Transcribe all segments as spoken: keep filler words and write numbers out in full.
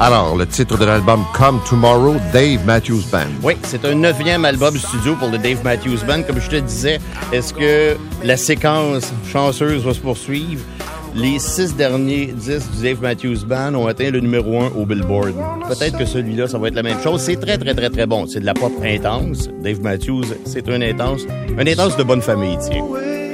Alors, le titre de l'album Come Tomorrow, Dave Matthews Band. Oui, c'est un neuvième album studio pour le Dave Matthews Band. Comme je te disais, est-ce que la séquence chanceuse va se poursuivre? Les six derniers disques du Dave Matthews Band ont atteint le numéro un au Billboard. Peut-être que celui-là, ça va être la même chose. C'est très, très, très, très bon. C'est de la pop intense. Dave Matthews, c'est un intense. Un intense de bonne famille, tiens.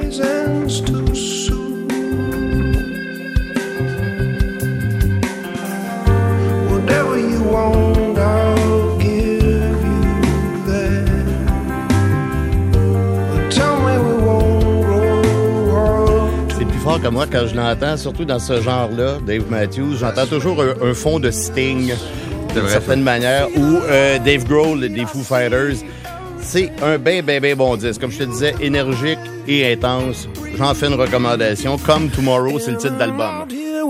Que moi, quand je l'entends, surtout dans ce genre-là, Dave Matthews, j'entends toujours un, un fond de Sting, d'une certaine manière, ou euh, Dave Grohl des Foo Fighters. C'est un bien, bien, bien bon disque. Comme je te disais, énergique et intense. J'en fais une recommandation. Come Tomorrow, c'est le titre d'album.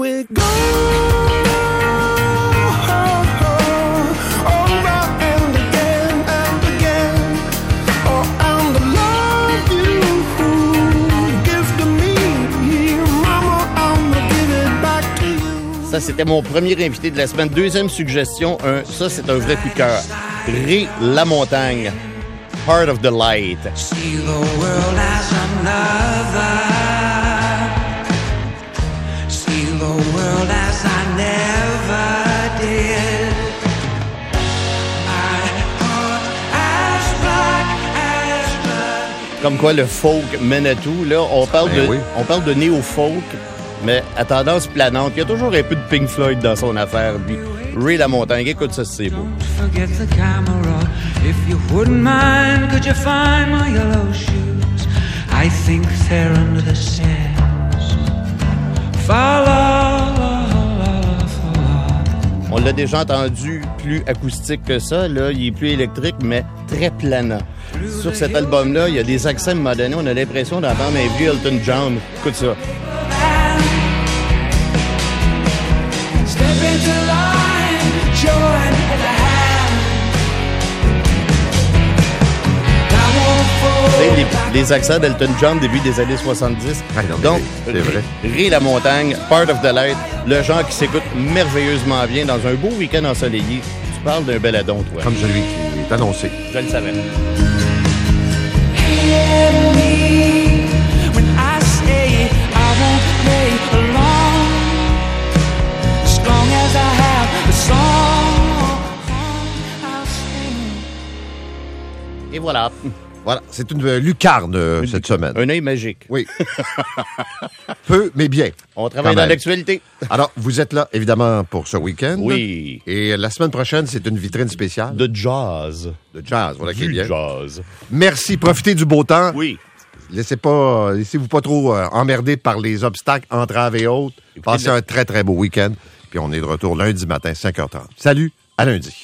Ça, c'était mon premier invité de la semaine. Deuxième suggestion, un, ça, c'est un vrai coup de cœur. Ré Lamontagne, Part of the Light. See the world as another. See the world as I never did. My heart as black as blood. Comme quoi, le folk mène à tout. Là, on parle ben de, oui. on parle de néo-folk, mais à tendance planante. Il y a toujours un peu de Pink Floyd dans son affaire. Puis Ray Lamontagne, écoute ça, c'est beau. On l'a déjà entendu plus acoustique que ça. Là, il est plus électrique, mais très planant. Sur cet album-là, il y a des accents modernes. On a l'impression d'entendre un vieux Elton John. Écoute ça. Les, les accents d'Elton John début des années soixante-dix. Ah non, donc, c'est, c'est vrai. Ré Lamontagne, Part of the Light, le genre qui s'écoute merveilleusement bien dans un beau week-end ensoleillé. Tu parles d'un beladon, toi. Comme celui qui est annoncé. Je le savais. Et voilà. Voilà, c'est une lucarne euh, une, cette semaine. Un œil magique. Oui. Peu, mais bien. On travaille dans l'actualité. Alors, vous êtes là, évidemment, pour ce week-end. Oui. Et la semaine prochaine, c'est une vitrine spéciale. De jazz. De jazz, voilà qui est bien. Du jazz. Merci, profitez du beau temps. Oui. Laissez pas, laissez-vous pas trop euh, emmerder par les obstacles, entraves et autres. Passez un très, très beau week-end. Puis on est de retour lundi matin, cinq heures trente. Salut, à lundi.